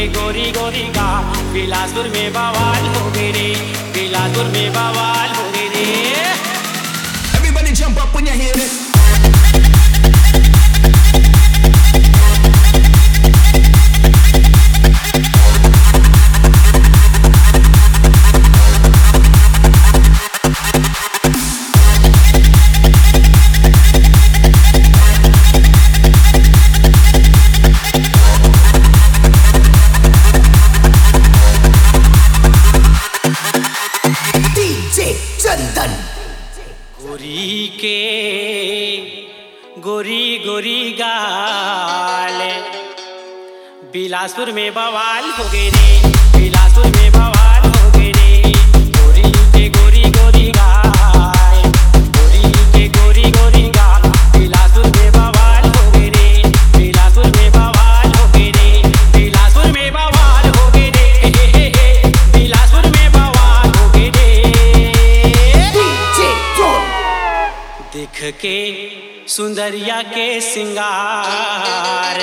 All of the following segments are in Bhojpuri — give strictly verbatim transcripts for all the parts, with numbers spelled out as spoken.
के गोरी गोरी गा, बिलासपुर में बवाल हो गए रे, बिलासपुर में बवाल हो गए रे। Everybody jump up when you hear this. गोरी के गोरी गोरी गाल, बिलासपुर में बवाल हो गए रे, बिलासपुर में बवाल हो गए रे। गोरी के गोरी गोरी गाल, गोरी के गोरी गोरी गाल, बिलासपुर में बवाल हो गए रे, बिलासपुर में बवाल हो गए रे, बिलासपुर में बवाल हो गए रे, बिलासपुर में बवाल हो गए रे। देख के सुंदरिया के सिंगार,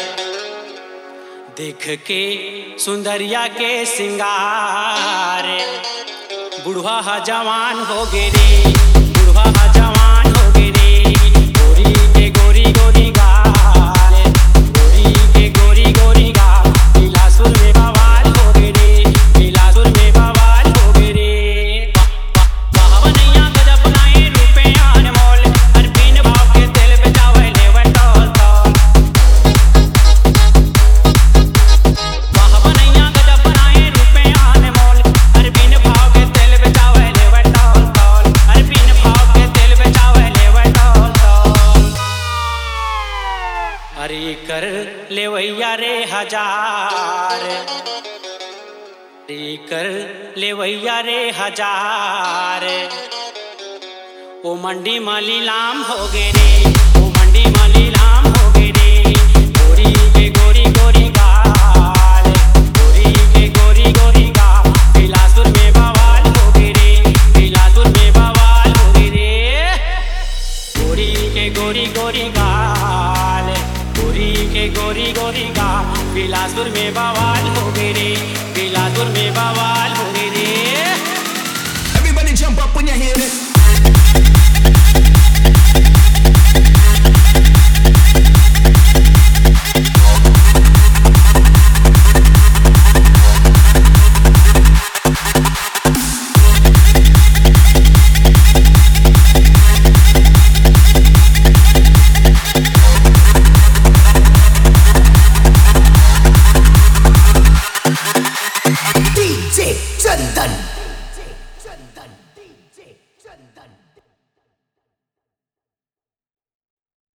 देख के सुंदरिया के सिंगार, बुढ़वा हा जवान हो गए रे, बुढ़वा हा जवान हो गए रे। गोरी के गोरी गोरी गाल, गोरी के गोरी गोरी गाल, बिलासपुर में बवाल हो गए रे, बिलासपुर में बवाल हो गए रे। बावनैया गजब लाए रुपए अनमोल, हर बिन भाव के तेल बेचावे लेवे टोल टोल। बावनैया गजब लाए रुपए अनमोल, हर बिन भाव के तेल बेचावे लेवे टोल टोल, हर बिन भाव के तेल बेचावे लेवे टोल टोल। अरे कर लेवैया रे हजार, अरे कर लेवैया रे हजार, ओ मंडी में लीलाम हो गए रे, ओ मंडी में लीलाम हो गए रे। गोरी के गोरी गोरी गाल, गोरी के गोरी गोरी गाल, बिलासपुर में बवाल हो गए रे, बिलासपुर में बवाल हो गए रे। गोरी के गोरी गोरी गाल, गोरी के गोरी गोरी गाल, बिलासपुर में बवाल हो गए रे, बिलासपुर में बवाल हो